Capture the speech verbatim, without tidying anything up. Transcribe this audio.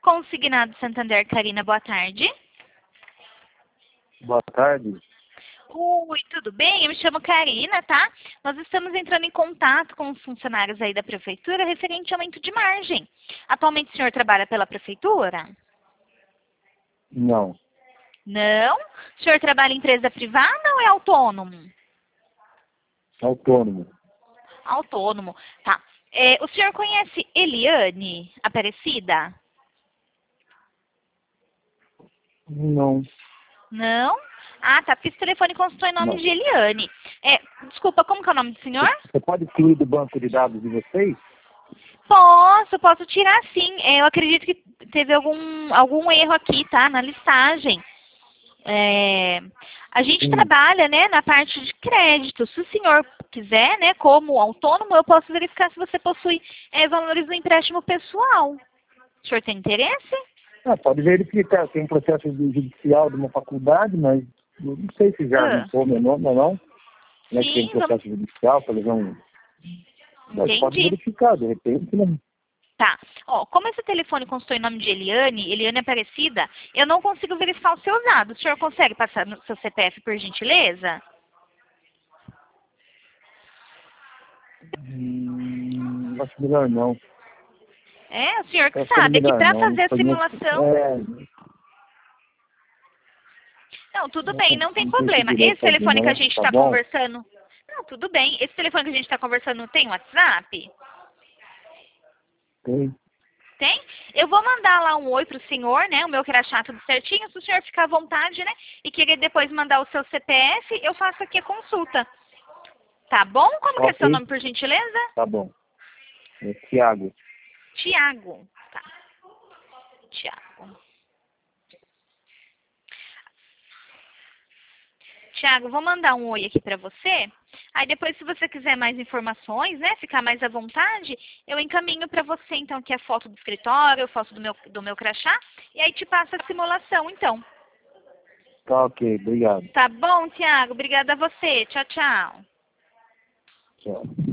Consignado Santander, Karina, boa tarde. Boa tarde. Oi, tudo bem? Eu me chamo Karina, tá? Nós estamos entrando em contato com os funcionários aí da prefeitura referente ao aumento de margem. Atualmente o senhor trabalha pela prefeitura? Não. Não? O senhor trabalha em empresa privada ou é autônomo? Autônomo. Autônomo, tá. É, o senhor conhece Eliane Aparecida? Não. Não? Ah, tá. Fiz telefone consultou em nome Não. de Eliane. É, desculpa, como que é o nome do senhor? Você pode excluir do banco de dados de vocês? Posso, posso tirar sim. É, eu acredito que teve algum, algum erro aqui, tá? Na listagem. É, a gente Sim. trabalha, né, na parte de crédito. Se o senhor quiser, né, como autônomo, eu posso verificar se você possui é, valores do empréstimo pessoal. O senhor tem interesse? Ah, pode verificar. Tem um processo judicial de uma faculdade, mas eu não sei se já Ah, não for meu nome ou não. Né, que tem sim, um processo vamos... judicial, por exemplo. Mas pode entendi. verificar, de repente, né? Tá. Ó, como esse telefone constou em nome de Eliane, Eliane Aparecida, eu não consigo verificar os seus dados. O senhor consegue passar no seu C P F, por gentileza? Hum, acho melhor não. É, o senhor que Acho que é sabe. É que melhor para não. fazer a Pra mim, simulação... é, Não, tudo não, bem, não tem não tem esse problema. direito Esse fazer, telefone que a não. gente Tá está bom? conversando... Não, tudo bem. Esse telefone que a gente está conversando tem WhatsApp? Tem. Tem? Eu vou mandar lá um oi pro senhor, né? O meu crachá tudo certinho. Se o senhor ficar à vontade, né? E querer depois mandar o seu C P F, eu faço aqui a consulta. Tá bom? Como que é seu Ok. nome, por gentileza? Tá bom. É Tiago. Tiago. Tá. Tiago. Tiago, vou mandar um oi aqui pra você. Aí depois, se você quiser mais informações, né, ficar mais à vontade, eu encaminho pra você, então, aqui a foto do escritório, foto do meu, do meu crachá, e aí te passa a simulação, então. Tá ok, obrigado. Tá bom, Tiago? Obrigada a você. Tchau, tchau. Tchau.